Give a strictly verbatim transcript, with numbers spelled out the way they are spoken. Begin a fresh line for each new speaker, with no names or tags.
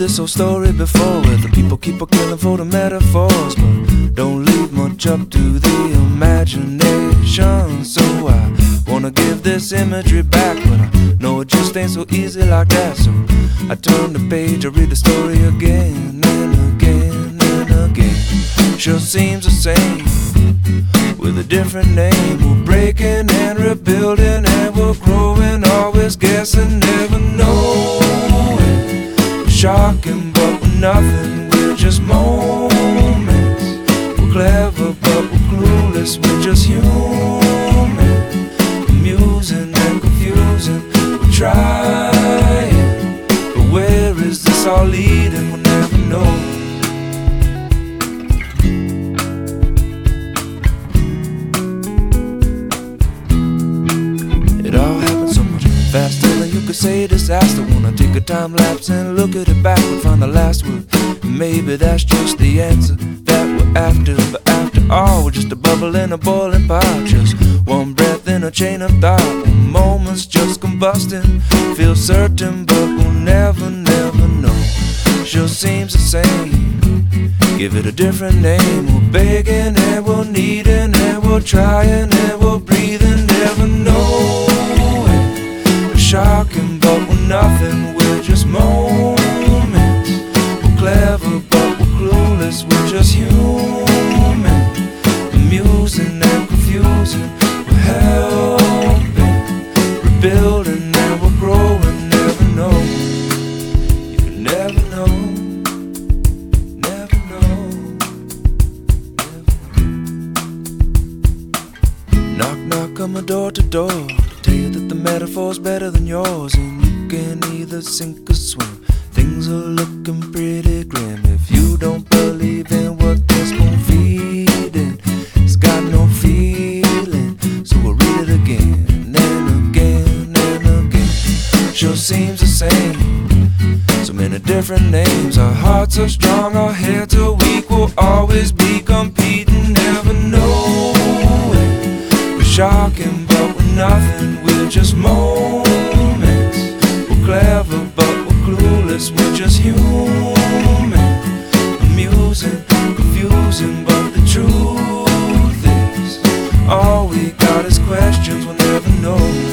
this whole story before, where the people keep on killing for the metaphors, but don't leave much up to the imagination. So I wanna give this imagery back, but I know it just ain't so easy like that. So I turn the page, I read the story again and again and again. Sure seems the same with a different name. We're breaking and rebuilding and we're growing, always guessing, never knowing. We're shocking but we're nothing, we're just moments. We're clever but we're clueless, we're just human. Amusing and confusing, we're trying, but where is this all leading? We'll never know. Faster than you could say disaster. Wanna take a time lapse and look at it back and find the last word. Maybe that's just the answer that we're after. But after all, we're just a bubble in a boiling pot, just one breath in a chain of thought. Moments just combusting, feel certain but we'll never, never know. Sure seems the same, give it a different name. We're begging and we're needing and we're trying and we're breathing, never knowing. Shocking but we're nothing, we're just moments. We're clever but we're clueless, we're just human. Amusing and confusing, we're helping, rebuilding and we're growing, never know. You can never know, never know, never know. Knock knock on my door to door, tell you that the metaphor's better than yours, and you can either sink or swim. Things are looking pretty grim if you don't believe in what they're spoon feeding. It's got no feeling, so we'll read it again and again and again. Sure seems the same, so many different names. Our hearts are strong, our heads are weak. We'll always be competing, never knowing. We're shocking but we're nothing, we're just moments. We're clever but we're clueless, we're just human. Amusing, confusing, but the truth is all we got is questions, we'll never know.